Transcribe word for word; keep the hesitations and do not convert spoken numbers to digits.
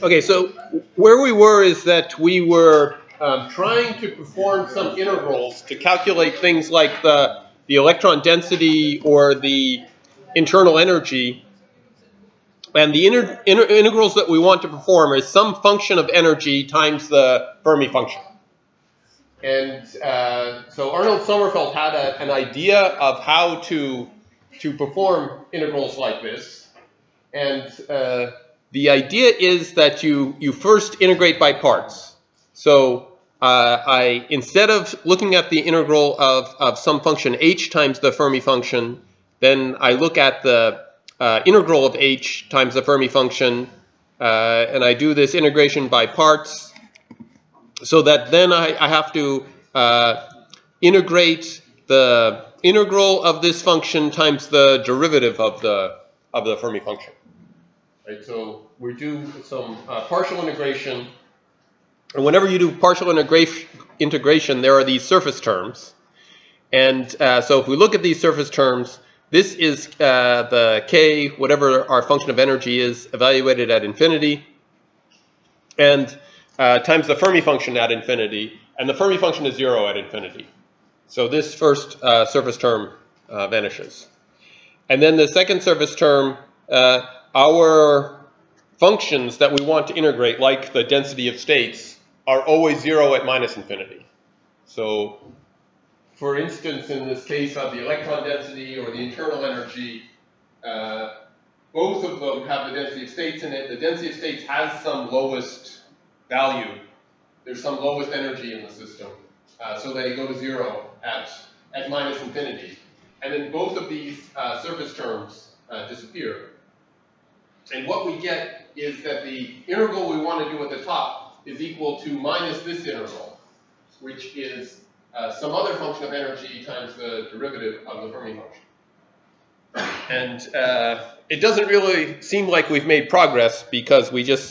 Okay, so where we were is that we were um, trying to perform some integrals to calculate things like the, the electron density or the internal energy. And the inter, inter, integrals that we want to perform is some function of energy times the Fermi function. And uh, so Arnold Sommerfeld had a, an idea of how to, to perform integrals like this. And uh, the idea is that you, you first integrate by parts. So uh, I, instead of looking at the integral of, of some function h times the Fermi function, then I look at the uh, integral of h times the Fermi function, uh, and I do this integration by parts, so that then I, I have to uh, integrate the integral of this function times the derivative of the, of the Fermi function. Right, so we do some uh, partial integration, and whenever you do partial integra integration, there are these surface terms. And uh, so if we look at these surface terms, this is uh, the k, whatever our function of energy is, evaluated at infinity, and uh, times the Fermi function at infinity, and the Fermi function is zero at infinity. So this first uh, surface term uh, vanishes. And then the second surface term, uh, our functions that we want to integrate, like the density of states, are always zero at minus infinity. So, for instance, in this case of the electron density or the internal energy, uh, both of them have the density of states in it. The density of states has some lowest value. There's some lowest energy in the system. Uh, so they go to zero at, at minus infinity. And then both of these uh, surface terms uh, disappear. And what we get is that the integral we want to do at the top is equal to minus this integral, which is uh, some other function of energy times the derivative of the Fermi function. And uh, it doesn't really seem like we've made progress because we just